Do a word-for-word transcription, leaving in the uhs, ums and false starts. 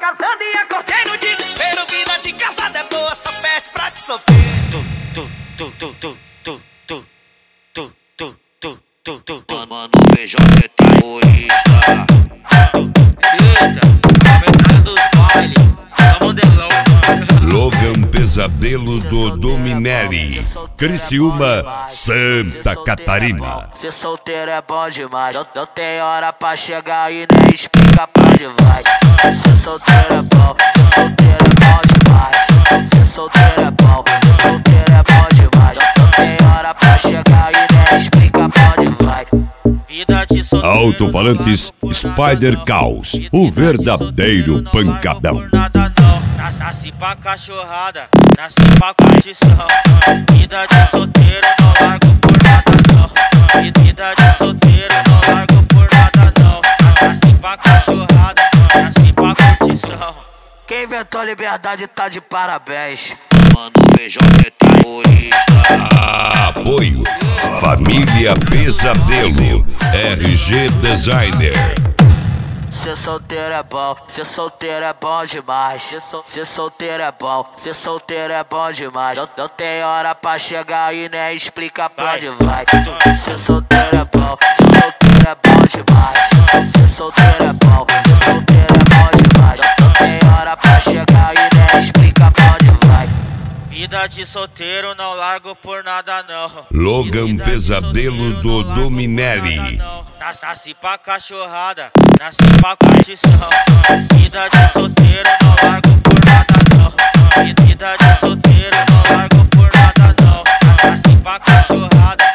casando e acordei no desespero. Vida de casada é boa, só perde pra de solteiro. Tu, tu, tu, tu, tu, tu, tu, tu, tu, tu, tu, tu. Mano, vejo que é terrorista. Eita, metade dos bailes, tá modelão. Logan Pesadelo do Dominelli, Criciúma, Santa Catarina. Ser solteiro é bom demais. Não, não tem hora pra chegar e nem explica pra onde vai. Ser solteiro é bom, ser solteiro é bom demais. Ser solteiro é bom, ser solteiro é bom demais. Não, não tem hora pra chegar e nem explica pra onde vai. Vida de solteiro. Alto-falantes Spider Caos, o verdadeiro pancadão. Nasci pra cachorrada, nasci pra curtição. Vida de solteiro, não largo por nada não. Vida de solteiro, não largo por nada não. Nasci pra cachorrada, nasci pra curtição. Quem inventou a liberdade tá de parabéns. Mano, vejo que é terrorista. Apoio Família Pesadelo, R G Designer. Ser solteiro é bom, ser solteiro é bom demais. Ser, sol, ser solteiro é bom, ser solteiro é bom demais. Não, não tem hora pra chegar e nem explica pra onde vai. Ser solteiro é bom, ser solteiro é bom demais. Ser solteiro é bom, ser solteiro é bom demais. Não, não tem hora pra chegar e nem explica pra onde vai. Vida de solteiro, não largo por nada não. Logan Pesadelo do Dominelli. Nasci pra cachorrada, nasci pra curtição. Vida de solteiro, não largo por nada não. Vida de solteiro, não largo por nada não. Nasci pra cachorrada,